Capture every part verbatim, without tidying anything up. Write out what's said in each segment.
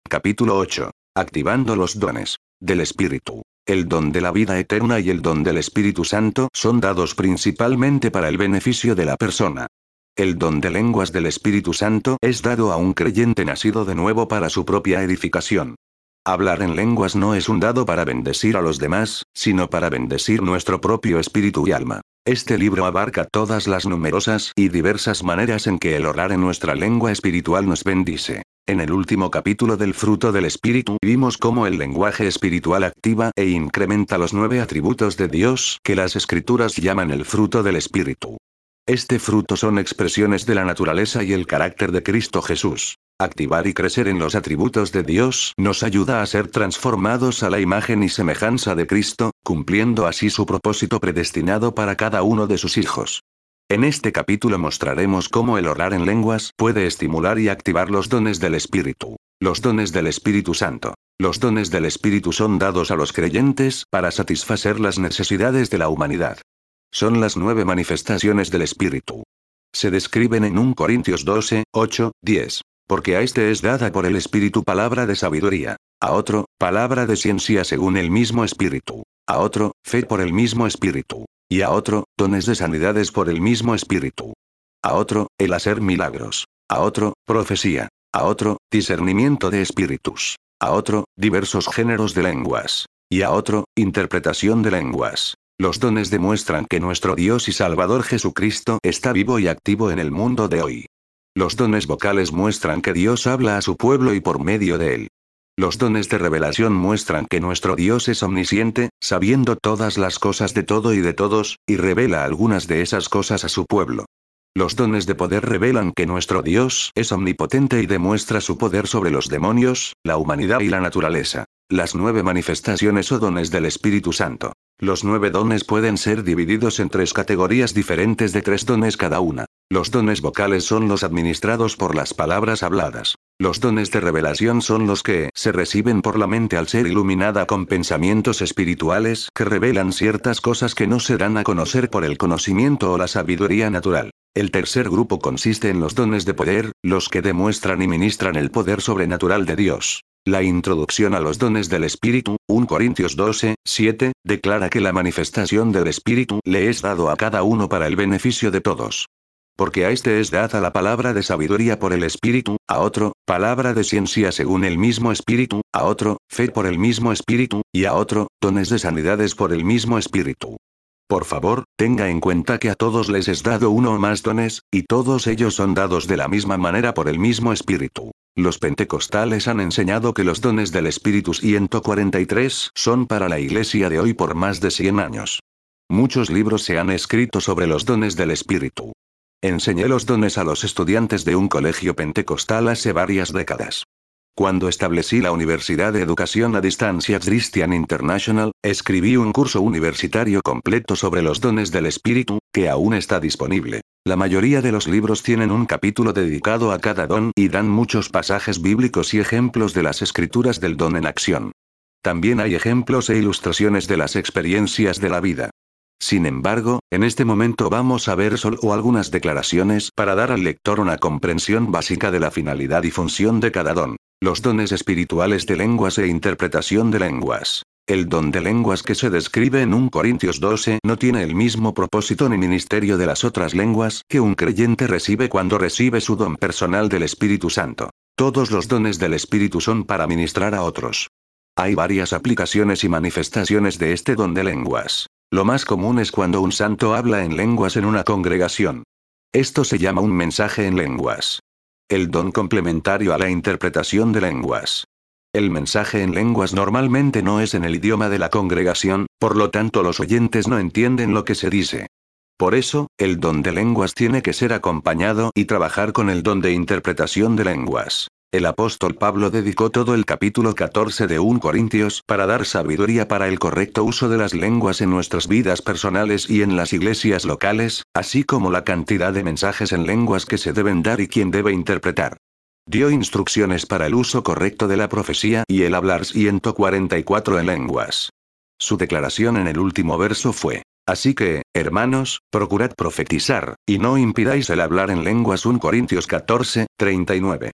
Capítulo ocho. Activando los dones del Espíritu. El don de la vida eterna y el don del Espíritu Santo son dados principalmente para el beneficio de la persona. El don de lenguas del Espíritu Santo es dado a un creyente nacido de nuevo para su propia edificación. Hablar en lenguas no es un dado para bendecir a los demás, sino para bendecir nuestro propio espíritu y alma. Este libro abarca todas las numerosas y diversas maneras en que el orar en nuestra lengua espiritual nos bendice. En el último capítulo del fruto del Espíritu vimos cómo el lenguaje espiritual activa e incrementa los nueve atributos de Dios que las Escrituras llaman el fruto del Espíritu. Este fruto son expresiones de la naturaleza y el carácter de Cristo Jesús. Activar y crecer en los atributos de Dios nos ayuda a ser transformados a la imagen y semejanza de Cristo, cumpliendo así su propósito predestinado para cada uno de sus hijos. En este capítulo mostraremos cómo el orar en lenguas puede estimular y activar los dones del Espíritu. Los dones del Espíritu Santo. Los dones del Espíritu son dados a los creyentes para satisfacer las necesidades de la humanidad. Son las nueve manifestaciones del Espíritu. Se describen en primera Corintios doce, ocho, diez. Porque a este es dada por el Espíritu palabra de sabiduría, a otro, palabra de ciencia según el mismo Espíritu, a otro, fe por el mismo Espíritu, y a otro, dones de sanidades por el mismo Espíritu, a otro, el hacer milagros, a otro, profecía, a otro, discernimiento de espíritus, a otro, diversos géneros de lenguas, y a otro, interpretación de lenguas. Los dones demuestran que nuestro Dios y Salvador Jesucristo está vivo y activo en el mundo de hoy. Los dones vocales muestran que Dios habla a su pueblo y por medio de él. Los dones de revelación muestran que nuestro Dios es omnisciente, sabiendo todas las cosas de todo y de todos, y revela algunas de esas cosas a su pueblo. Los dones de poder revelan que nuestro Dios es omnipotente y demuestra su poder sobre los demonios, la humanidad y la naturaleza. Las nueve manifestaciones o dones del Espíritu Santo. Los nueve dones pueden ser divididos en tres categorías diferentes de tres dones cada una. Los dones vocales son los administrados por las palabras habladas. Los dones de revelación son los que se reciben por la mente al ser iluminada con pensamientos espirituales que revelan ciertas cosas que no se dan a conocer por el conocimiento o la sabiduría natural. El tercer grupo consiste en los dones de poder, los que demuestran y ministran el poder sobrenatural de Dios. La introducción a los dones del Espíritu, primera Corintios doce, siete, declara que la manifestación del Espíritu le es dado a cada uno para el beneficio de todos. Porque a este es dada la palabra de sabiduría por el Espíritu, a otro, palabra de ciencia según el mismo Espíritu, a otro, fe por el mismo Espíritu, y a otro, dones de sanidades por el mismo Espíritu. Por favor, tenga en cuenta que a todos les es dado uno o más dones, y todos ellos son dados de la misma manera por el mismo Espíritu. Los pentecostales han enseñado que los dones del Espíritu ciento cuarenta y tres son para la iglesia de hoy por más de cien años. Muchos libros se han escrito sobre los dones del Espíritu. Enseñé los dones a los estudiantes de un colegio pentecostal hace varias décadas. Cuando establecí la Universidad de Educación a Distancia Christian International, escribí un curso universitario completo sobre los dones del Espíritu, que aún está disponible. La mayoría de los libros tienen un capítulo dedicado a cada don y dan muchos pasajes bíblicos y ejemplos de las escrituras del don en acción. También hay ejemplos e ilustraciones de las experiencias de la vida. Sin embargo, en este momento vamos a ver solo algunas declaraciones para dar al lector una comprensión básica de la finalidad y función de cada don. Los dones espirituales de lenguas e interpretación de lenguas. El don de lenguas que se describe en primera Corintios doce no tiene el mismo propósito ni ministerio de las otras lenguas que un creyente recibe cuando recibe su don personal del Espíritu Santo. Todos los dones del Espíritu son para ministrar a otros. Hay varias aplicaciones y manifestaciones de este don de lenguas. Lo más común es cuando un santo habla en lenguas en una congregación. Esto se llama un mensaje en lenguas. El don complementario a la interpretación de lenguas. El mensaje en lenguas normalmente no es en el idioma de la congregación, por lo tanto los oyentes no entienden lo que se dice. Por eso, el don de lenguas tiene que ser acompañado y trabajar con el don de interpretación de lenguas. El apóstol Pablo dedicó todo el capítulo catorce de primera Corintios para dar sabiduría para el correcto uso de las lenguas en nuestras vidas personales y en las iglesias locales, así como la cantidad de mensajes en lenguas que se deben dar y quién debe interpretar. Dio instrucciones para el uso correcto de la profecía y el hablar ciento cuarenta y cuatro en lenguas. Su declaración en el último verso fue: así que, hermanos, procurad profetizar, y no impidáis el hablar en lenguas. primera Corintios catorce, treinta y nueve.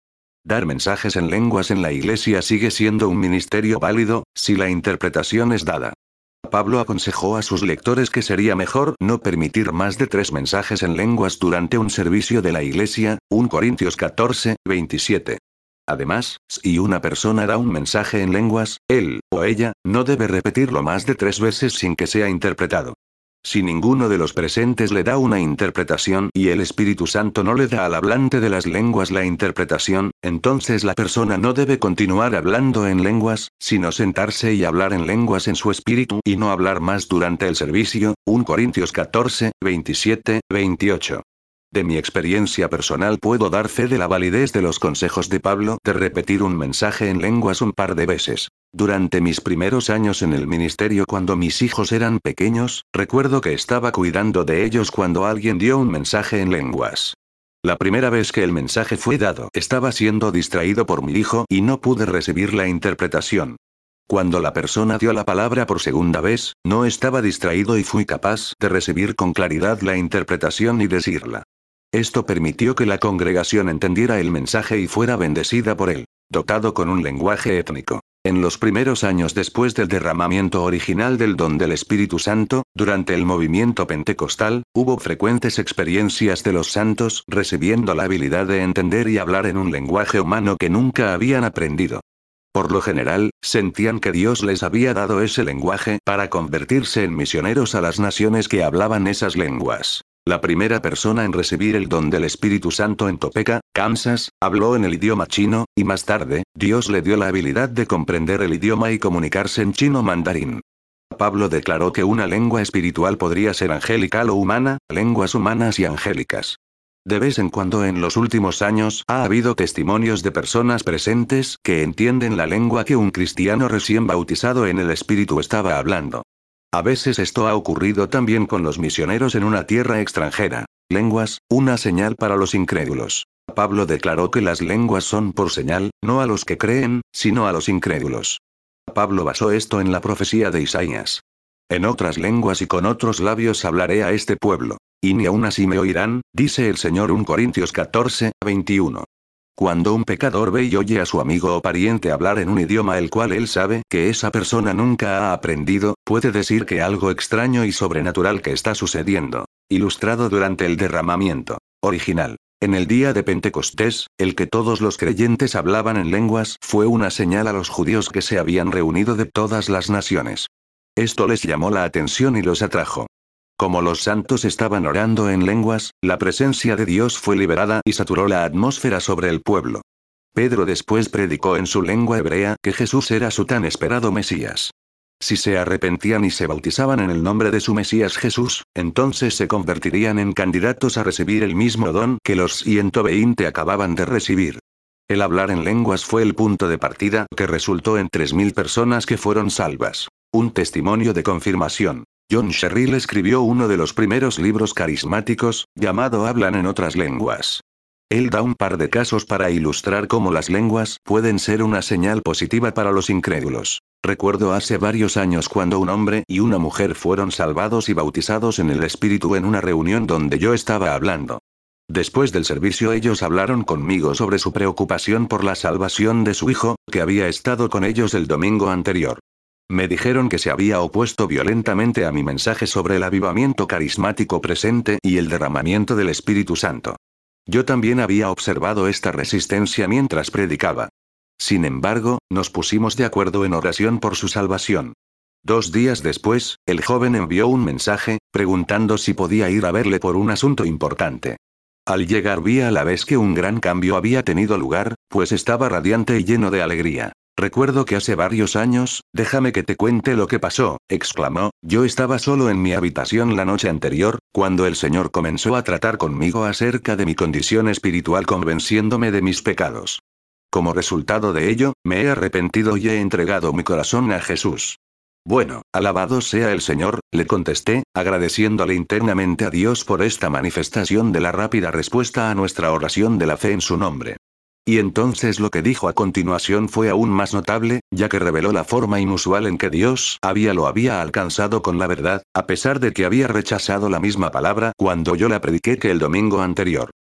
Dar mensajes en lenguas en la iglesia sigue siendo un ministerio válido, si la interpretación es dada. Pablo aconsejó a sus lectores que sería mejor no permitir más de tres mensajes en lenguas durante un servicio de la iglesia, primera Corintios catorce, veintisiete. Además, si una persona da un mensaje en lenguas, él, o ella, no debe repetirlo más de tres veces sin que sea interpretado. Si ninguno de los presentes le da una interpretación y el Espíritu Santo no le da al hablante de las lenguas la interpretación, entonces la persona no debe continuar hablando en lenguas, sino sentarse y hablar en lenguas en su espíritu y no hablar más durante el servicio, primera Corintios catorce, veintisiete, veintiocho. De mi experiencia personal puedo dar fe de la validez de los consejos de Pablo de repetir un mensaje en lenguas un par de veces. Durante mis primeros años en el ministerio cuando mis hijos eran pequeños, recuerdo que estaba cuidando de ellos cuando alguien dio un mensaje en lenguas. La primera vez que el mensaje fue dado, estaba siendo distraído por mi hijo y no pude recibir la interpretación. Cuando la persona dio la palabra por segunda vez, no estaba distraído y fui capaz de recibir con claridad la interpretación y decirla. Esto permitió que la congregación entendiera el mensaje y fuera bendecida por él, dotado con un lenguaje étnico. En los primeros años después del derramamiento original del don del Espíritu Santo, durante el movimiento pentecostal, hubo frecuentes experiencias de los santos recibiendo la habilidad de entender y hablar en un lenguaje humano que nunca habían aprendido. Por lo general, sentían que Dios les había dado ese lenguaje para convertirse en misioneros a las naciones que hablaban esas lenguas. La primera persona en recibir el don del Espíritu Santo en Topeka, Kansas, habló en el idioma chino, y más tarde, Dios le dio la habilidad de comprender el idioma y comunicarse en chino mandarín. Pablo declaró que una lengua espiritual podría ser angelical o humana, lenguas humanas y angélicas. De vez en cuando en los últimos años ha habido testimonios de personas presentes que entienden la lengua que un cristiano recién bautizado en el Espíritu estaba hablando. A veces esto ha ocurrido también con los misioneros en una tierra extranjera. Lenguas, una señal para los incrédulos. Pablo declaró que las lenguas son por señal, no a los que creen, sino a los incrédulos. Pablo basó esto en la profecía de Isaías. En otras lenguas y con otros labios hablaré a este pueblo. Y ni aun así me oirán, dice el Señor. primera Corintios catorce, veintiuno. Cuando un pecador ve y oye a su amigo o pariente hablar en un idioma el cual él sabe que esa persona nunca ha aprendido, puede decir que algo extraño y sobrenatural que está sucediendo. Ilustrado durante el derramamiento original. En el día de Pentecostés, el que todos los creyentes hablaban en lenguas fue una señal a los judíos que se habían reunido de todas las naciones. Esto les llamó la atención y los atrajo. Como los santos estaban orando en lenguas, la presencia de Dios fue liberada y saturó la atmósfera sobre el pueblo. Pedro después predicó en su lengua hebrea que Jesús era su tan esperado Mesías. Si se arrepentían y se bautizaban en el nombre de su Mesías Jesús, entonces se convertirían en candidatos a recibir el mismo don que los ciento veinte acababan de recibir. El hablar en lenguas fue el punto de partida que resultó en tres mil personas que fueron salvas. Un testimonio de confirmación. John Sherrill escribió uno de los primeros libros carismáticos, llamado Hablan en otras lenguas. Él da un par de casos para ilustrar cómo las lenguas pueden ser una señal positiva para los incrédulos. Recuerdo hace varios años cuando un hombre y una mujer fueron salvados y bautizados en el Espíritu en una reunión donde yo estaba hablando. Después del servicio ellos hablaron conmigo sobre su preocupación por la salvación de su hijo, que había estado con ellos el domingo anterior. Me dijeron que se había opuesto violentamente a mi mensaje sobre el avivamiento carismático presente y el derramamiento del Espíritu Santo. Yo también había observado esta resistencia mientras predicaba. Sin embargo, nos pusimos de acuerdo en oración por su salvación. Dos días después, el joven envió un mensaje, preguntando si podía ir a verle por un asunto importante. Al llegar vi a la vez que un gran cambio había tenido lugar, pues estaba radiante y lleno de alegría. Recuerdo que hace varios años, déjame que te cuente lo que pasó, exclamó, yo estaba solo en mi habitación la noche anterior, cuando el Señor comenzó a tratar conmigo acerca de mi condición espiritual convenciéndome de mis pecados. Como resultado de ello, me he arrepentido y he entregado mi corazón a Jesús. Bueno, alabado sea el Señor, le contesté, agradeciéndole internamente a Dios por esta manifestación de la rápida respuesta a nuestra oración de la fe en su nombre. Y entonces lo que dijo a continuación fue aún más notable, ya que reveló la forma inusual en que Dios había lo había alcanzado con la verdad, a pesar de que había rechazado la misma palabra cuando yo la prediqué que el domingo anterior.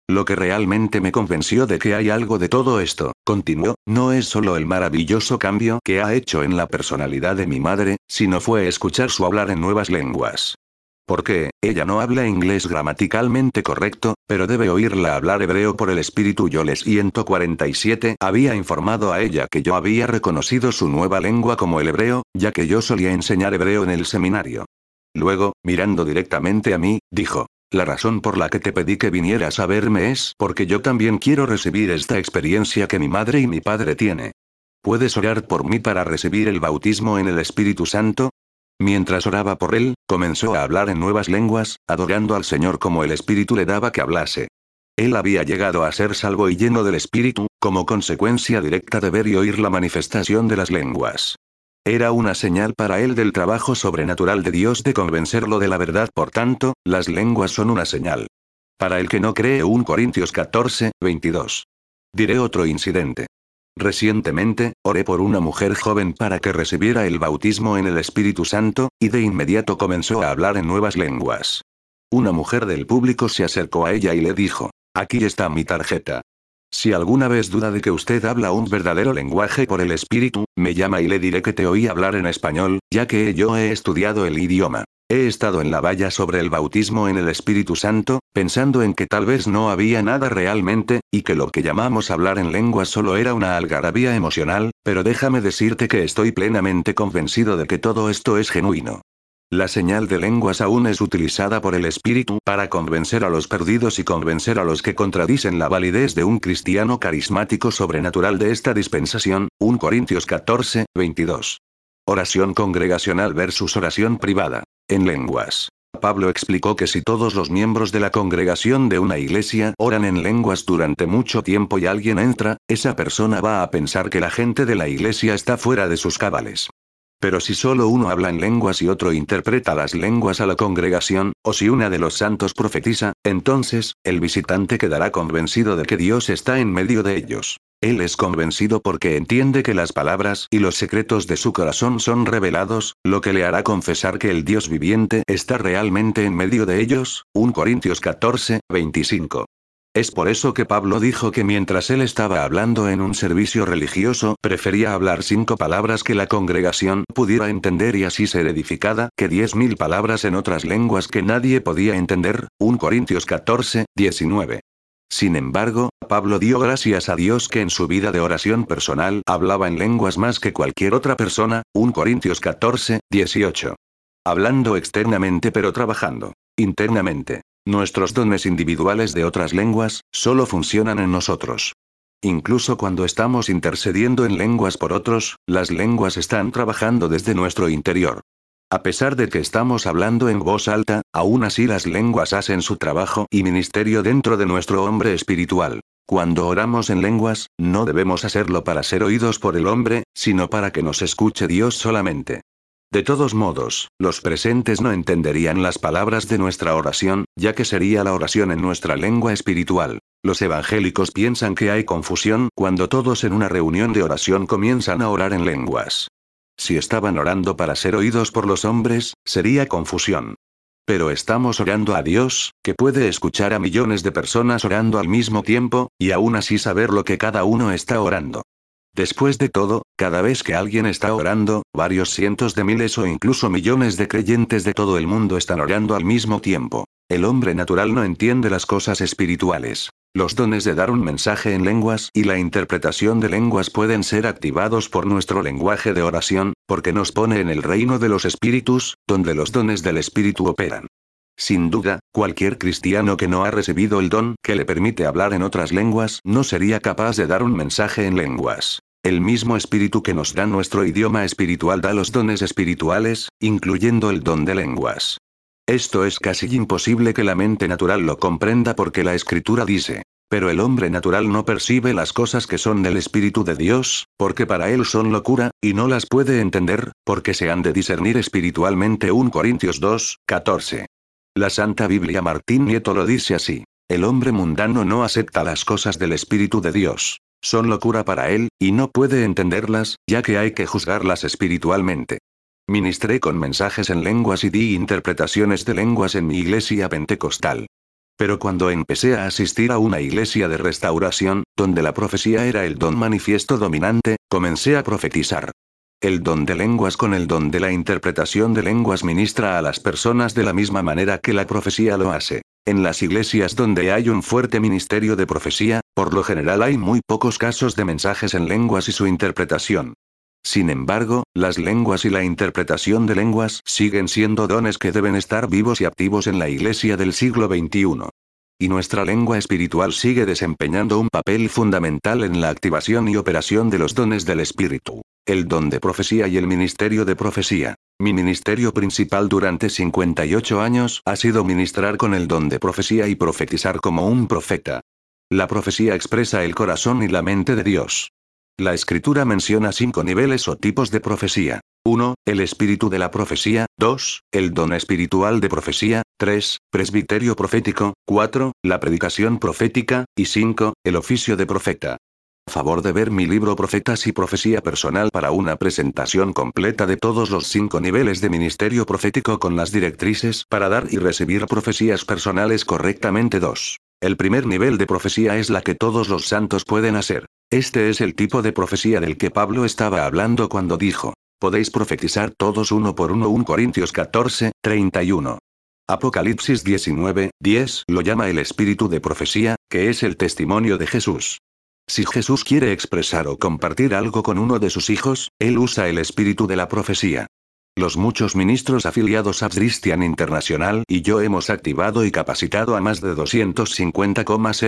Lo que realmente me convenció de que hay algo de todo esto, continuó, no es solo el maravilloso cambio que ha hecho en la personalidad de mi madre, sino fue escuchar su hablar en nuevas lenguas. Porque, ella no habla inglés gramaticalmente correcto, pero debe oírla hablar hebreo por el espíritu. Yo les ciento cuarenta y siete había informado a ella que yo había reconocido su nueva lengua como el hebreo, ya que yo solía enseñar hebreo en el seminario. Luego, mirando directamente a mí, dijo. La razón por la que te pedí que vinieras a verme es porque yo también quiero recibir esta experiencia que mi madre y mi padre tiene. ¿Puedes orar por mí para recibir el bautismo en el Espíritu Santo? Mientras oraba por él, comenzó a hablar en nuevas lenguas, adorando al Señor como el Espíritu le daba que hablase. Él había llegado a ser salvo y lleno del Espíritu, como consecuencia directa de ver y oír la manifestación de las lenguas. Era una señal para él del trabajo sobrenatural de Dios de convencerlo de la verdad. Por tanto, las lenguas son una señal. Para el que no cree, primera Corintios catorce, veintidós. Diré otro incidente. Recientemente, oré por una mujer joven para que recibiera el bautismo en el Espíritu Santo, y de inmediato comenzó a hablar en nuevas lenguas. Una mujer del público se acercó a ella y le dijo, aquí está mi tarjeta. Si alguna vez duda de que usted habla un verdadero lenguaje por el Espíritu, me llama y le diré que te oí hablar en español, ya que yo he estudiado el idioma. He estado en la valla sobre el bautismo en el Espíritu Santo, pensando en que tal vez no había nada realmente, y que lo que llamamos hablar en lenguas solo era una algarabía emocional, pero déjame decirte que estoy plenamente convencido de que todo esto es genuino. La señal de lenguas aún es utilizada por el Espíritu para convencer a los perdidos y convencer a los que contradicen la validez de un cristiano carismático sobrenatural de esta dispensación. primera Corintios catorce, veintidós. Oración congregacional versus oración privada. En lenguas. Pablo explicó que si todos los miembros de la congregación de una iglesia oran en lenguas durante mucho tiempo y alguien entra, esa persona va a pensar que la gente de la iglesia está fuera de sus cabales. Pero si solo uno habla en lenguas y otro interpreta las lenguas a la congregación, o si una de los santos profetiza, entonces, el visitante quedará convencido de que Dios está en medio de ellos. Él es convencido porque entiende que las palabras y los secretos de su corazón son revelados, lo que le hará confesar que el Dios viviente está realmente en medio de ellos. primera Corintios catorce, veinticinco. Es por eso que Pablo dijo que mientras él estaba hablando en un servicio religioso, prefería hablar cinco palabras que la congregación pudiera entender y así ser edificada, que diez mil palabras en otras lenguas que nadie podía entender. primera Corintios catorce, diecinueve. Sin embargo, Pablo dio gracias a Dios que en su vida de oración personal hablaba en lenguas más que cualquier otra persona. primera Corintios catorce, dieciocho. Hablando externamente pero trabajando internamente. Nuestros dones individuales de otras lenguas, solo funcionan en nosotros. Incluso cuando estamos intercediendo en lenguas por otros, las lenguas están trabajando desde nuestro interior. A pesar de que estamos hablando en voz alta, aún así las lenguas hacen su trabajo y ministerio dentro de nuestro hombre espiritual. Cuando oramos en lenguas, no debemos hacerlo para ser oídos por el hombre, sino para que nos escuche Dios solamente. De todos modos, los presentes no entenderían las palabras de nuestra oración, ya que sería la oración en nuestra lengua espiritual. Los evangélicos piensan que hay confusión cuando todos en una reunión de oración comienzan a orar en lenguas. Si estaban orando para ser oídos por los hombres, sería confusión. Pero estamos orando a Dios, que puede escuchar a millones de personas orando al mismo tiempo, y aún así saber lo que cada uno está orando. Después de todo, cada vez que alguien está orando, varios cientos de miles o incluso millones de creyentes de todo el mundo están orando al mismo tiempo. El hombre natural no entiende las cosas espirituales. Los dones de dar un mensaje en lenguas y la interpretación de lenguas pueden ser activados por nuestro lenguaje de oración, porque nos pone en el reino de los espíritus, donde los dones del espíritu operan. Sin duda, cualquier cristiano que no ha recibido el don que le permite hablar en otras lenguas no sería capaz de dar un mensaje en lenguas. El mismo espíritu que nos da nuestro idioma espiritual da los dones espirituales, incluyendo el don de lenguas. Esto es casi imposible que la mente natural lo comprenda porque la escritura dice, pero el hombre natural no percibe las cosas que son del Espíritu de Dios, porque para él son locura, y no las puede entender, porque se han de discernir espiritualmente. primera Corintios dos, catorce. La Santa Biblia Martín Nieto lo dice así. El hombre mundano no acepta las cosas del Espíritu de Dios. Son locura para él, y no puede entenderlas, ya que hay que juzgarlas espiritualmente. Ministré con mensajes en lenguas y di interpretaciones de lenguas en mi iglesia pentecostal. Pero cuando empecé a asistir a una iglesia de restauración, donde la profecía era el don manifiesto dominante, comencé a profetizar. El don de lenguas con el don de la interpretación de lenguas ministra a las personas de la misma manera que la profecía lo hace. En las iglesias donde hay un fuerte ministerio de profecía, por lo general hay muy pocos casos de mensajes en lenguas y su interpretación. Sin embargo, las lenguas y la interpretación de lenguas siguen siendo dones que deben estar vivos y activos en la iglesia del siglo veintiuno. Y nuestra lengua espiritual sigue desempeñando un papel fundamental en la activación y operación de los dones del Espíritu. El don de profecía y el ministerio de profecía. Mi ministerio principal durante cincuenta y ocho años ha sido ministrar con el don de profecía y profetizar como un profeta. La profecía expresa el corazón y la mente de Dios. La Escritura menciona cinco niveles o tipos de profecía. uno. El espíritu de la profecía. dos. El don espiritual de profecía. tres. Presbiterio profético. cuatro. La predicación profética. Y cinco. El oficio de profeta. A favor de ver mi libro Profetas y Profecía Personal para una presentación completa de todos los cinco niveles de ministerio profético con las directrices para dar y recibir profecías personales correctamente. dos. El primer nivel de profecía es la que todos los santos pueden hacer. Este es el tipo de profecía del que Pablo estaba hablando cuando dijo, podéis profetizar todos uno por uno. primera Corintios catorce, treinta y uno. Apocalipsis diecinueve, diez lo llama el espíritu de profecía, que es el testimonio de Jesús. Si Jesús quiere expresar o compartir algo con uno de sus hijos, él usa el espíritu de la profecía. Los muchos ministros afiliados a Christian International y yo hemos activado y capacitado a más de doscientos cincuenta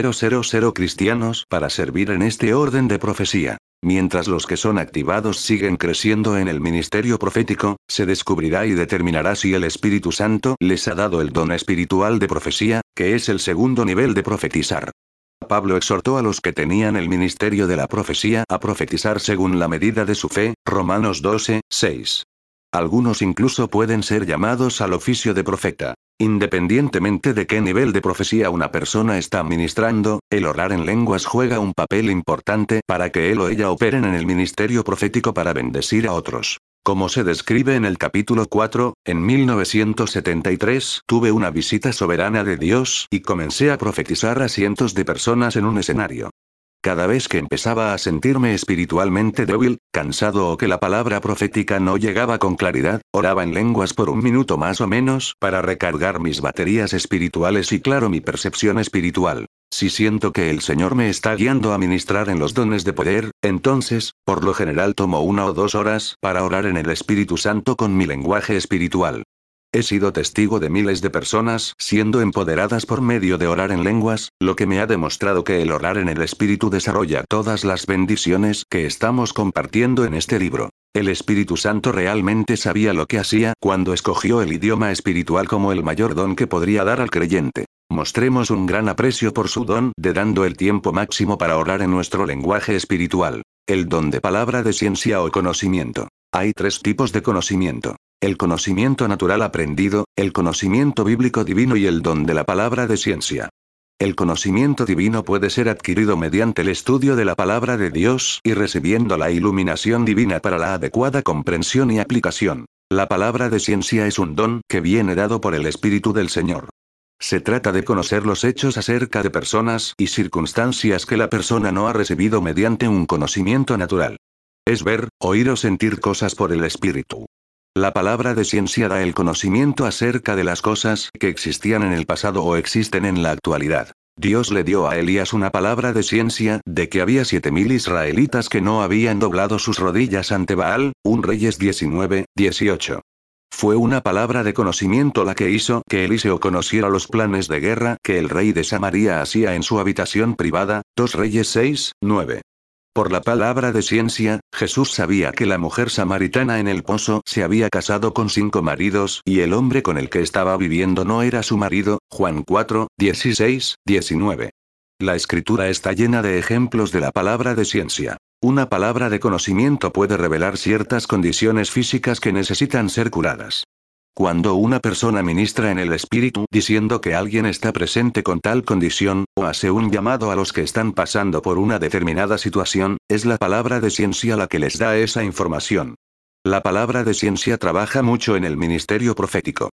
mil cristianos para servir en este orden de profecía. Mientras los que son activados siguen creciendo en el ministerio profético, se descubrirá y determinará si el Espíritu Santo les ha dado el don espiritual de profecía, que es el segundo nivel de profetizar. Pablo exhortó a los que tenían el ministerio de la profecía a profetizar según la medida de su fe, Romanos doce, seis. Algunos incluso pueden ser llamados al oficio de profeta. Independientemente de qué nivel de profecía una persona está ministrando, el orar en lenguas juega un papel importante para que él o ella operen en el ministerio profético para bendecir a otros. Como se describe en el capítulo cuatro, en mil novecientos setenta y tres tuve una visita soberana de Dios y comencé a profetizar a cientos de personas en un escenario. Cada vez que empezaba a sentirme espiritualmente débil, cansado o que la palabra profética no llegaba con claridad, oraba en lenguas por un minuto más o menos para recargar mis baterías espirituales y claro mi percepción espiritual. Si siento que el Señor me está guiando a ministrar en los dones de poder, entonces, por lo general tomo una o dos horas para orar en el Espíritu Santo con mi lenguaje espiritual. He sido testigo de miles de personas siendo empoderadas por medio de orar en lenguas, lo que me ha demostrado que el orar en el Espíritu desarrolla todas las bendiciones que estamos compartiendo en este libro. El Espíritu Santo realmente sabía lo que hacía cuando escogió el idioma espiritual como el mayor don que podría dar al creyente. Mostremos un gran aprecio por su don de dando el tiempo máximo para orar en nuestro lenguaje espiritual. El don de palabra de ciencia o conocimiento. Hay tres tipos de conocimiento. El conocimiento natural aprendido, el conocimiento bíblico divino y el don de la palabra de ciencia. El conocimiento divino puede ser adquirido mediante el estudio de la palabra de Dios y recibiendo la iluminación divina para la adecuada comprensión y aplicación. La palabra de ciencia es un don que viene dado por el Espíritu del Señor. Se trata de conocer los hechos acerca de personas y circunstancias que la persona no ha recibido mediante un conocimiento natural. Es ver, oír o sentir cosas por el Espíritu. La palabra de ciencia da el conocimiento acerca de las cosas que existían en el pasado o existen en la actualidad. Dios le dio a Elías una palabra de ciencia de que había siete mil israelitas que no habían doblado sus rodillas ante Baal, primera Reyes diecinueve, dieciocho. Fue una palabra de conocimiento la que hizo que Eliseo conociera los planes de guerra que el rey de Samaria hacía en su habitación privada, segunda Reyes seis, nueve. Por la palabra de ciencia, Jesús sabía que la mujer samaritana en el pozo se había casado con cinco maridos y el hombre con el que estaba viviendo no era su marido, Juan cuatro, dieciséis, diecinueve. La escritura está llena de ejemplos de la palabra de ciencia. Una palabra de conocimiento puede revelar ciertas condiciones físicas que necesitan ser curadas. Cuando una persona ministra en el Espíritu diciendo que alguien está presente con tal condición, o hace un llamado a los que están pasando por una determinada situación, es la palabra de ciencia la que les da esa información. La palabra de ciencia trabaja mucho en el ministerio profético.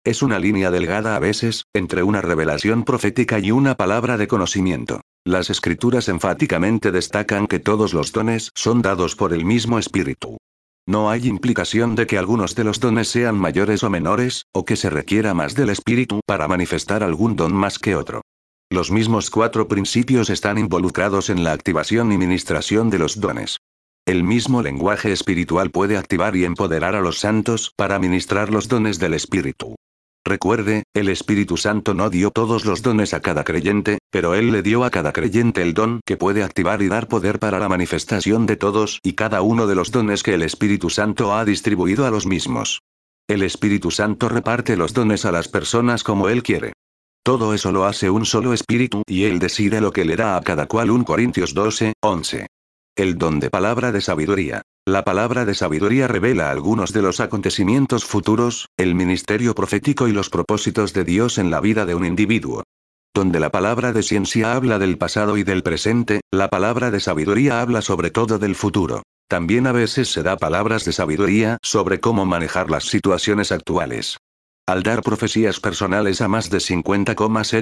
Es una línea delgada a veces, entre una revelación profética y una palabra de conocimiento. Las escrituras enfáticamente destacan que todos los dones son dados por el mismo Espíritu. No hay implicación de que algunos de los dones sean mayores o menores, o que se requiera más del Espíritu para manifestar algún don más que otro. Los mismos cuatro principios están involucrados en la activación y ministración de los dones. El mismo lenguaje espiritual puede activar y empoderar a los santos para ministrar los dones del Espíritu. Recuerde, el Espíritu Santo no dio todos los dones a cada creyente, pero Él le dio a cada creyente el don que puede activar y dar poder para la manifestación de todos y cada uno de los dones que el Espíritu Santo ha distribuido a los mismos. El Espíritu Santo reparte los dones a las personas como Él quiere. Todo eso lo hace un solo Espíritu y Él decide lo que le da a cada cual. Primera Corintios doce, once. El don de palabra de sabiduría. La palabra de sabiduría revela algunos de los acontecimientos futuros, el ministerio profético y los propósitos de Dios en la vida de un individuo. Donde la palabra de ciencia habla del pasado y del presente, la palabra de sabiduría habla sobre todo del futuro. También a veces se da palabras de sabiduría sobre cómo manejar las situaciones actuales. Al dar profecías personales a más de cincuenta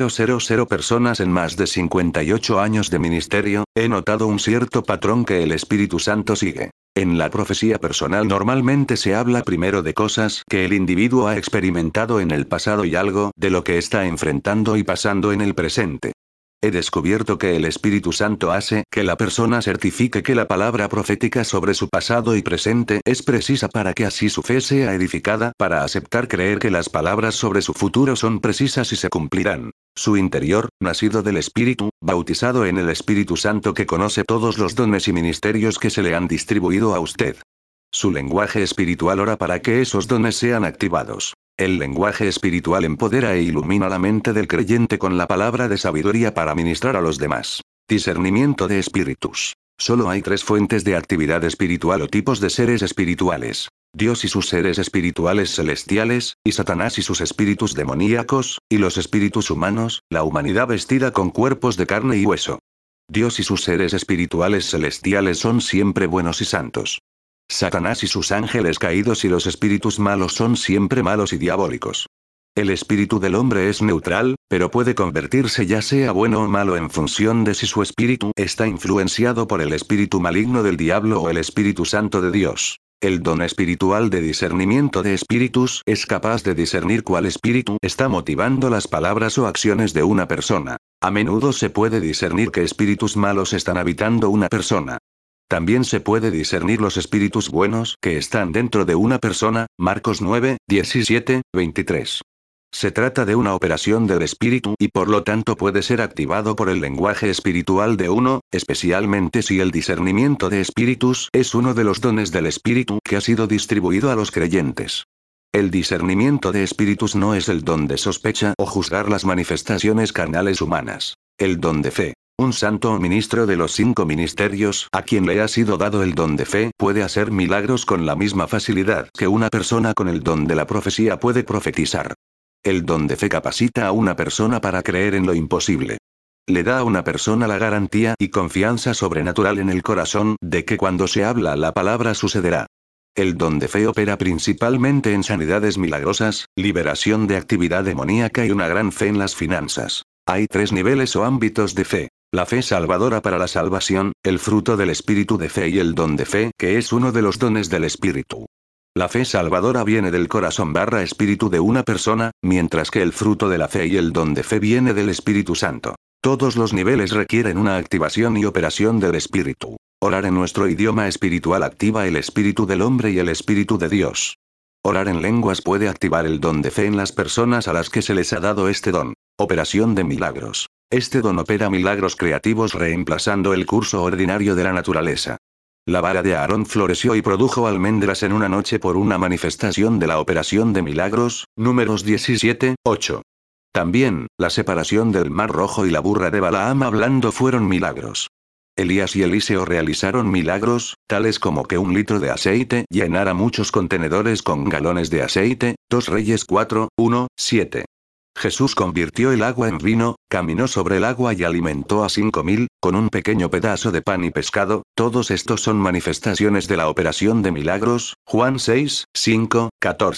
mil personas en más de cincuenta y ocho años de ministerio, he notado un cierto patrón que el Espíritu Santo sigue. En la profecía personal normalmente se habla primero de cosas que el individuo ha experimentado en el pasado y algo de lo que está enfrentando y pasando en el presente. He descubierto que el Espíritu Santo hace que la persona certifique que la palabra profética sobre su pasado y presente es precisa para que así su fe sea edificada, para aceptar creer que las palabras sobre su futuro son precisas y se cumplirán. Su interior, nacido del Espíritu, bautizado en el Espíritu Santo que conoce todos los dones y ministerios que se le han distribuido a usted. Su lenguaje espiritual ora para que esos dones sean activados. El lenguaje espiritual empodera e ilumina la mente del creyente con la palabra de sabiduría para ministrar a los demás. Discernimiento de espíritus. Solo hay tres fuentes de actividad espiritual o tipos de seres espirituales. Dios y sus seres espirituales celestiales, y Satanás y sus espíritus demoníacos, y los espíritus humanos, la humanidad vestida con cuerpos de carne y hueso. Dios y sus seres espirituales celestiales son siempre buenos y santos. Satanás y sus ángeles caídos y los espíritus malos son siempre malos y diabólicos. El espíritu del hombre es neutral, pero puede convertirse ya sea bueno o malo en función de si su espíritu está influenciado por el espíritu maligno del diablo o el Espíritu Santo de Dios. El don espiritual de discernimiento de espíritus es capaz de discernir cuál espíritu está motivando las palabras o acciones de una persona. A menudo se puede discernir qué espíritus malos están habitando una persona. También se puede discernir los espíritus buenos que están dentro de una persona, Marcos nueve, diecisiete, veintitrés. Se trata de una operación del espíritu y por lo tanto puede ser activado por el lenguaje espiritual de uno, especialmente si el discernimiento de espíritus es uno de los dones del espíritu que ha sido distribuido a los creyentes. El discernimiento de espíritus no es el don de sospecha o juzgar las manifestaciones carnales humanas. El don de fe. Un santo o ministro de los cinco ministerios, a quien le ha sido dado el don de fe, puede hacer milagros con la misma facilidad que una persona con el don de la profecía puede profetizar. El don de fe capacita a una persona para creer en lo imposible. Le da a una persona la garantía y confianza sobrenatural en el corazón de que cuando se habla la palabra sucederá. El don de fe opera principalmente en sanidades milagrosas, liberación de actividad demoníaca y una gran fe en las finanzas. Hay tres niveles o ámbitos de fe. La fe salvadora para la salvación, el fruto del espíritu de fe y el don de fe, que es uno de los dones del espíritu. La fe salvadora viene del corazón barra espíritu de una persona, mientras que el fruto de la fe y el don de fe viene del Espíritu Santo. Todos los niveles requieren una activación y operación del espíritu. Orar en nuestro idioma espiritual activa el espíritu del hombre y el espíritu de Dios. Orar en lenguas puede activar el don de fe en las personas a las que se les ha dado este don. Operación de milagros. Este don opera milagros creativos reemplazando el curso ordinario de la naturaleza. La vara de Aarón floreció y produjo almendras en una noche por una manifestación de la operación de milagros, Números diecisiete, ocho. También, la separación del Mar Rojo y la burra de Balaam hablando fueron milagros. Elías y Eliseo realizaron milagros, tales como que un litro de aceite llenara muchos contenedores con galones de aceite, dos Reyes cuatro, uno, siete. Jesús convirtió el agua en vino, caminó sobre el agua y alimentó a cinco mil, con un pequeño pedazo de pan y pescado. Todos estos son manifestaciones de la operación de milagros, Juan seis, cinco, catorce.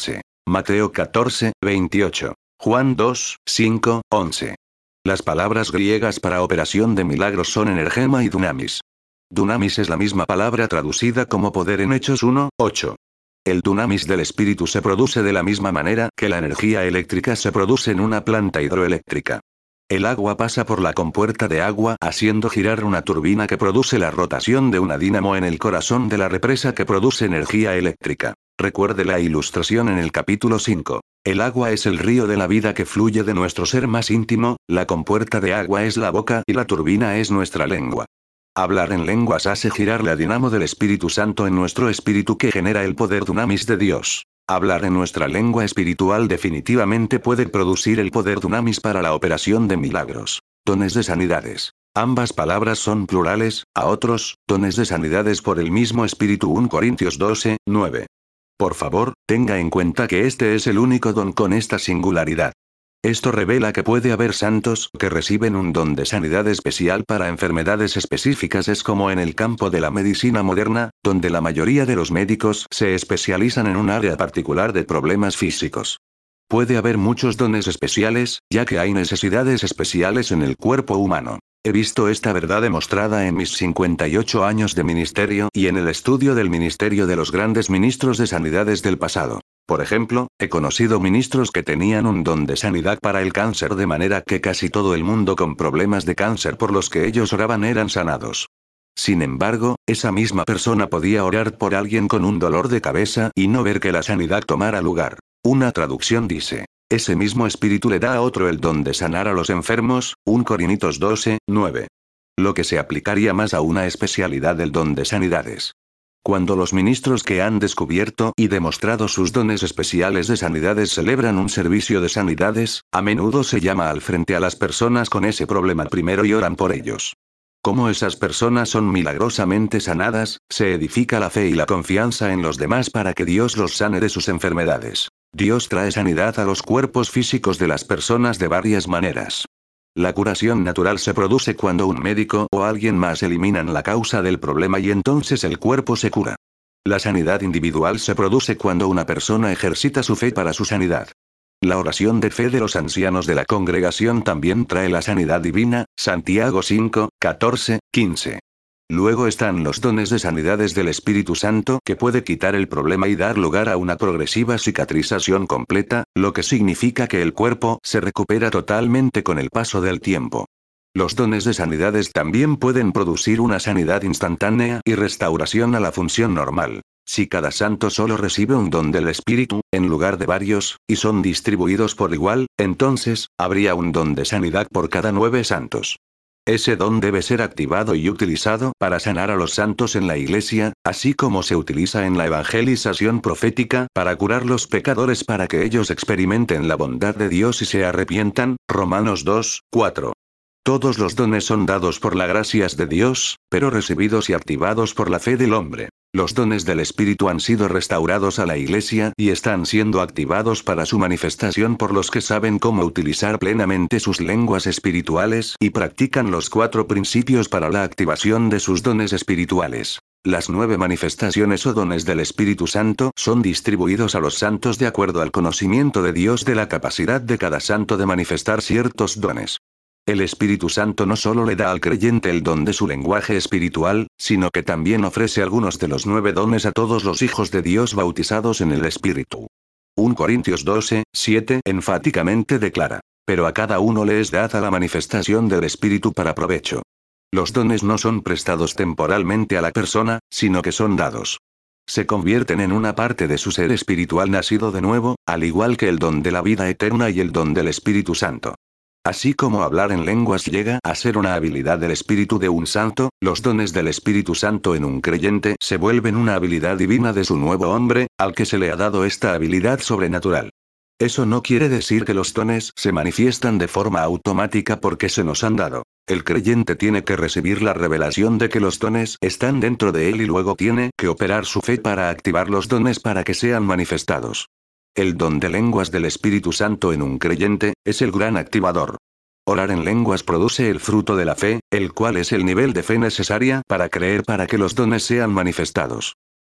Mateo catorce, veintiocho. Juan dos, cinco, once. Las palabras griegas para operación de milagros son energema y dunamis. Dunamis es la misma palabra traducida como poder en Hechos uno, ocho. El dunamis del espíritu se produce de la misma manera que la energía eléctrica se produce en una planta hidroeléctrica. El agua pasa por la compuerta de agua haciendo girar una turbina que produce la rotación de una dínamo en el corazón de la represa que produce energía eléctrica. Recuerde la ilustración en el capítulo cinco. El agua es el río de la vida que fluye de nuestro ser más íntimo, la compuerta de agua es la boca y la turbina es nuestra lengua. Hablar en lenguas hace girar la dinamo del Espíritu Santo en nuestro espíritu que genera el poder dunamis de Dios. Hablar en nuestra lengua espiritual definitivamente puede producir el poder dunamis para la operación de milagros. Dones de sanidades. Ambas palabras son plurales, a otros, dones de sanidades por el mismo espíritu. Primera Corintios doce, nueve. Por favor, tenga en cuenta que este es el único don con esta singularidad. Esto revela que puede haber santos que reciben un don de sanidad especial para enfermedades específicas. Es como en el campo de la medicina moderna, donde la mayoría de los médicos se especializan en un área particular de problemas físicos. Puede haber muchos dones especiales, ya que hay necesidades especiales en el cuerpo humano. He visto esta verdad demostrada en mis cincuenta y ocho años de ministerio y en el estudio del ministerio de los grandes ministros de sanidades del pasado. Por ejemplo, he conocido ministros que tenían un don de sanidad para el cáncer de manera que casi todo el mundo con problemas de cáncer por los que ellos oraban eran sanados. Sin embargo, esa misma persona podía orar por alguien con un dolor de cabeza y no ver que la sanidad tomara lugar. Una traducción dice: ese mismo espíritu le da a otro el don de sanar a los enfermos. Primera Corintios doce, nueve. Lo que se aplicaría más a una especialidad del don de sanidades. Cuando los ministros que han descubierto y demostrado sus dones especiales de sanidades celebran un servicio de sanidades, a menudo se llama al frente a las personas con ese problema primero y oran por ellos. Como esas personas son milagrosamente sanadas, se edifica la fe y la confianza en los demás para que Dios los sane de sus enfermedades. Dios trae sanidad a los cuerpos físicos de las personas de varias maneras. La curación natural se produce cuando un médico o alguien más eliminan la causa del problema y entonces el cuerpo se cura. La sanidad individual se produce cuando una persona ejercita su fe para su sanidad. La oración de fe de los ancianos de la congregación también trae la sanidad divina, Santiago cinco, catorce, quince. Luego están los dones de sanidades del Espíritu Santo que puede quitar el problema y dar lugar a una progresiva cicatrización completa, lo que significa que el cuerpo se recupera totalmente con el paso del tiempo. Los dones de sanidades también pueden producir una sanidad instantánea y restauración a la función normal. Si cada santo solo recibe un don del Espíritu, en lugar de varios, y son distribuidos por igual, entonces, habría un don de sanidad por cada nueve santos. Ese don debe ser activado y utilizado para sanar a los santos en la iglesia, así como se utiliza en la evangelización profética para curar los pecadores para que ellos experimenten la bondad de Dios y se arrepientan, Romanos dos, cuatro. Todos los dones son dados por las gracias de Dios, pero recibidos y activados por la fe del hombre. Los dones del Espíritu han sido restaurados a la iglesia y están siendo activados para su manifestación por los que saben cómo utilizar plenamente sus lenguas espirituales y practican los cuatro principios para la activación de sus dones espirituales. Las nueve manifestaciones o dones del Espíritu Santo son distribuidos a los santos de acuerdo al conocimiento de Dios de la capacidad de cada santo de manifestar ciertos dones. El Espíritu Santo no solo le da al creyente el don de su lenguaje espiritual, sino que también ofrece algunos de los nueve dones a todos los hijos de Dios bautizados en el Espíritu. Primera Corintios doce, siete enfáticamente declara: pero a cada uno le es dada la manifestación del Espíritu para provecho. Los dones no son prestados temporalmente a la persona, sino que son dados. Se convierten en una parte de su ser espiritual nacido de nuevo, al igual que el don de la vida eterna y el don del Espíritu Santo. Así como hablar en lenguas llega a ser una habilidad del espíritu de un santo, los dones del Espíritu Santo en un creyente se vuelven una habilidad divina de su nuevo hombre, al que se le ha dado esta habilidad sobrenatural. Eso no quiere decir que los dones se manifiestan de forma automática porque se nos han dado. El creyente tiene que recibir la revelación de que los dones están dentro de él y luego tiene que operar su fe para activar los dones para que sean manifestados. El don de lenguas del Espíritu Santo en un creyente es el gran activador. Orar en lenguas produce el fruto de la fe, el cual es el nivel de fe necesaria para creer para que los dones sean manifestados.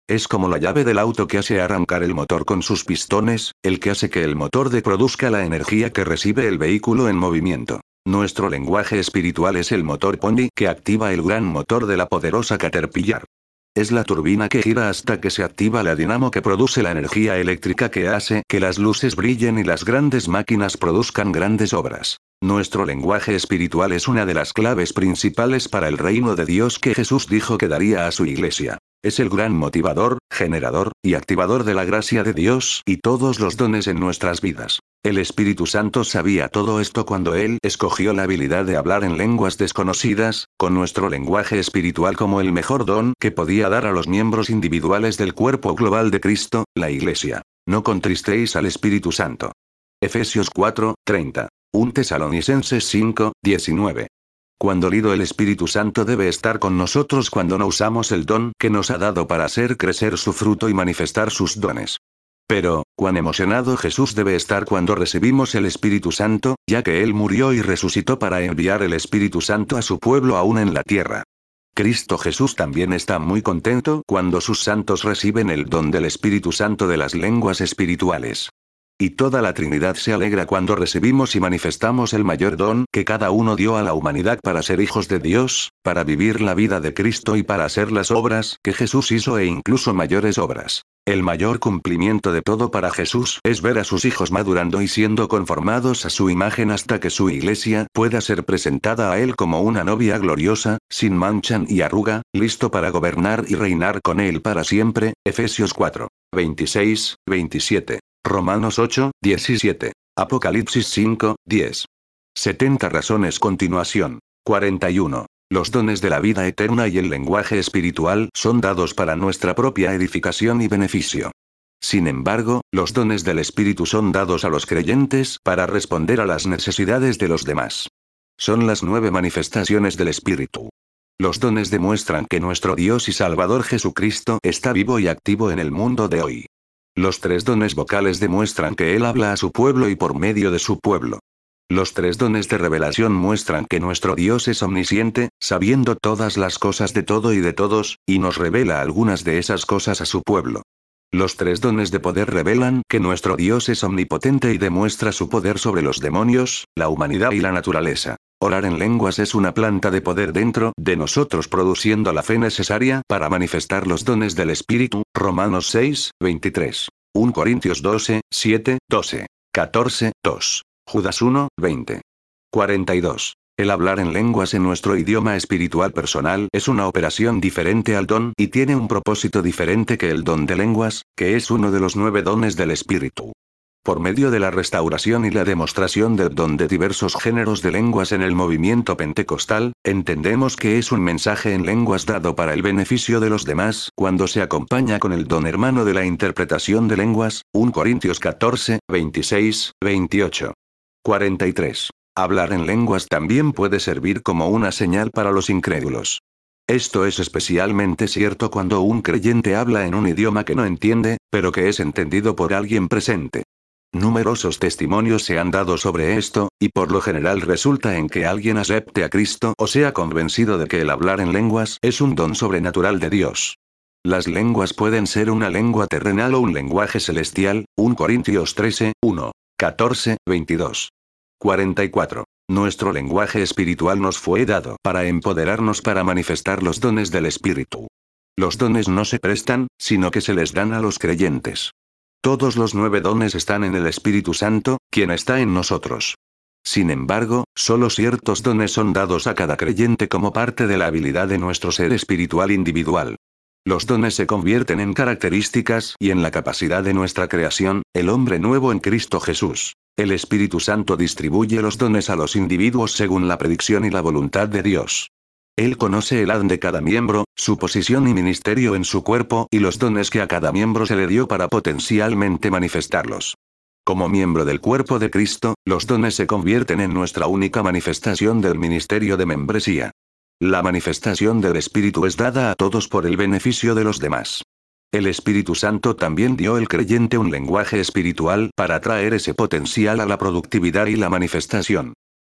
Es como la llave del auto que hace arrancar el motor con sus pistones, el que hace que el motor de produzca la energía que recibe el vehículo en movimiento. Nuestro lenguaje espiritual es el motor Pony que activa el gran motor de la poderosa Caterpillar. Es la turbina que gira hasta que se activa la dinamo que produce la energía eléctrica que hace que las luces brillen y las grandes máquinas produzcan grandes obras. Nuestro lenguaje espiritual es una de las claves principales para el reino de Dios que Jesús dijo que daría a su iglesia. Es el gran motivador, generador, y activador de la gracia de Dios y todos los dones en nuestras vidas. El Espíritu Santo sabía todo esto cuando Él escogió la habilidad de hablar en lenguas desconocidas, con nuestro lenguaje espiritual como el mejor don que podía dar a los miembros individuales del cuerpo global de Cristo, la Iglesia. No contristéis al Espíritu Santo. Efesios cuatro, treinta. un Tesalonicenses cinco, diecinueve. Cuando lido el Espíritu Santo debe estar con nosotros cuando no usamos el don que nos ha dado para hacer crecer su fruto y manifestar sus dones. Pero, cuán emocionado Jesús debe estar cuando recibimos el Espíritu Santo, ya que Él murió y resucitó para enviar el Espíritu Santo a su pueblo aún en la tierra. Cristo Jesús también está muy contento cuando sus santos reciben el don del Espíritu Santo de las lenguas espirituales. Y toda la Trinidad se alegra cuando recibimos y manifestamos el mayor don que cada uno dio a la humanidad para ser hijos de Dios, para vivir la vida de Cristo y para hacer las obras que Jesús hizo e incluso mayores obras. El mayor cumplimiento de todo para Jesús es ver a sus hijos madurando y siendo conformados a su imagen hasta que su iglesia pueda ser presentada a Él como una novia gloriosa, sin mancha y arruga, listo para gobernar y reinar con Él para siempre. Efesios cuatro, veintiséis, veintisiete. Romanos ocho, diecisiete. Apocalipsis cinco, diez. setenta razones continuación. cuarenta y uno. Los dones de la vida eterna y el lenguaje espiritual son dados para nuestra propia edificación y beneficio. Sin embargo, los dones del Espíritu son dados a los creyentes para responder a las necesidades de los demás. Son las nueve manifestaciones del Espíritu. Los dones demuestran que nuestro Dios y Salvador Jesucristo está vivo y activo en el mundo de hoy. Los tres dones vocales demuestran que Él habla a su pueblo y por medio de su pueblo. Los tres dones de revelación muestran que nuestro Dios es omnisciente, sabiendo todas las cosas de todo y de todos, y nos revela algunas de esas cosas a su pueblo. Los tres dones de poder revelan que nuestro Dios es omnipotente y demuestra su poder sobre los demonios, la humanidad y la naturaleza. Orar en lenguas es una planta de poder dentro de nosotros produciendo la fe necesaria para manifestar los dones del Espíritu. Romanos seis, veintitrés. primera Corintios doce, siete, doce. catorce, dos. Judas uno, veinte. cuarenta y dos. El hablar en lenguas en nuestro idioma espiritual personal es una operación diferente al don y tiene un propósito diferente que el don de lenguas, que es uno de los nueve dones del Espíritu. Por medio de la restauración y la demostración del don de diversos géneros de lenguas en el movimiento pentecostal, entendemos que es un mensaje en lenguas dado para el beneficio de los demás cuando se acompaña con el don hermano de la interpretación de lenguas. primera Corintios catorce, veintiséis, veintiocho. cuarenta y tres. Hablar en lenguas también puede servir como una señal para los incrédulos. Esto es especialmente cierto cuando un creyente habla en un idioma que no entiende, pero que es entendido por alguien presente. Numerosos testimonios se han dado sobre esto, y por lo general resulta en que alguien acepte a Cristo o sea convencido de que el hablar en lenguas es un don sobrenatural de Dios. Las lenguas pueden ser una lengua terrenal o un lenguaje celestial. primera Corintios trece, uno. catorce, veintidós. cuarenta y cuatro. Nuestro lenguaje espiritual nos fue dado para empoderarnos para manifestar los dones del Espíritu. Los dones no se prestan, sino que se les dan a los creyentes. Todos los nueve dones están en el Espíritu Santo, quien está en nosotros. Sin embargo, solo ciertos dones son dados a cada creyente como parte de la habilidad de nuestro ser espiritual individual. Los dones se convierten en características y en la capacidad de nuestra creación, el hombre nuevo en Cristo Jesús. El Espíritu Santo distribuye los dones a los individuos según la predicción y la voluntad de Dios. Él conoce el A D N de cada miembro, su posición y ministerio en su cuerpo y los dones que a cada miembro se le dio para potencialmente manifestarlos. Como miembro del cuerpo de Cristo, los dones se convierten en nuestra única manifestación del ministerio de membresía. La manifestación del Espíritu es dada a todos por el beneficio de los demás. El Espíritu Santo también dio al creyente un lenguaje espiritual para traer ese potencial a la productividad y la manifestación.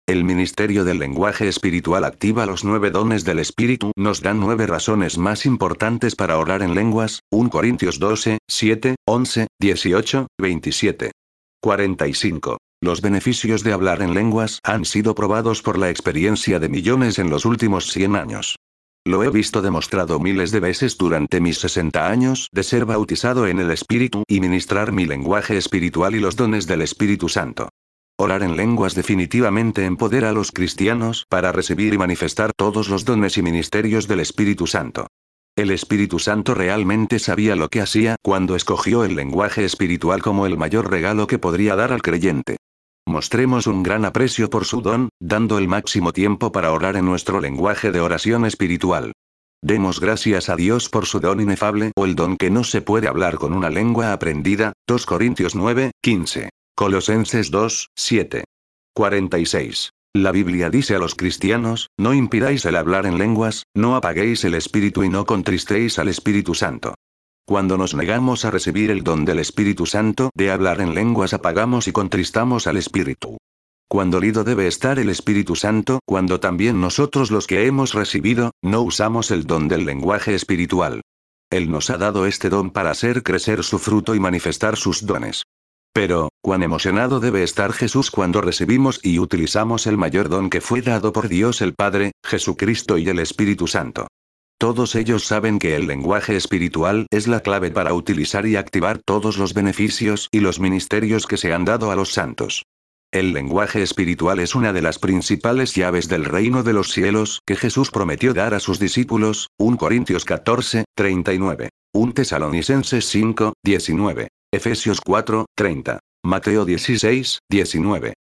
El ministerio del lenguaje espiritual activa los nueve dones del Espíritu. Nos dan nueve razones más importantes para orar en lenguas. primera Corintios doce, siete, once, dieciocho, veintisiete. cuarenta y cinco. Los beneficios de hablar en lenguas han sido probados por la experiencia de millones en los últimos cien años. Lo he visto demostrado miles de veces durante mis sesenta años de ser bautizado en el Espíritu y ministrar mi lenguaje espiritual y los dones del Espíritu Santo. Orar en lenguas definitivamente empodera a los cristianos para recibir y manifestar todos los dones y ministerios del Espíritu Santo. El Espíritu Santo realmente sabía lo que hacía cuando escogió el lenguaje espiritual como el mayor regalo que podría dar al creyente. Mostremos un gran aprecio por su don, dando el máximo tiempo para orar en nuestro lenguaje de oración espiritual. Demos gracias a Dios por su don inefable o el don que no se puede hablar con una lengua aprendida. dos Corintios nueve, quince. Colosenses dos, siete. cuarenta y seis. La Biblia dice a los cristianos, no impidáis el hablar en lenguas, no apaguéis el Espíritu y no contristéis al Espíritu Santo. Cuando nos negamos a recibir el don del Espíritu Santo de hablar en lenguas apagamos y contristamos al Espíritu. Cuando lido debe estar el Espíritu Santo, cuando también nosotros los que hemos recibido, no usamos el don del lenguaje espiritual. Él nos ha dado este don para hacer crecer su fruto y manifestar sus dones. Pero, cuán emocionado debe estar Jesús cuando recibimos y utilizamos el mayor don que fue dado por Dios el Padre, Jesucristo y el Espíritu Santo. Todos ellos saben que el lenguaje espiritual es la clave para utilizar y activar todos los beneficios y los ministerios que se han dado a los santos. El lenguaje espiritual es una de las principales llaves del reino de los cielos que Jesús prometió dar a sus discípulos. primera Corintios catorce, treinta y nueve. primera Tesalonicenses cinco, diecinueve. Efesios cuatro, treinta. Mateo dieciséis, diecinueve.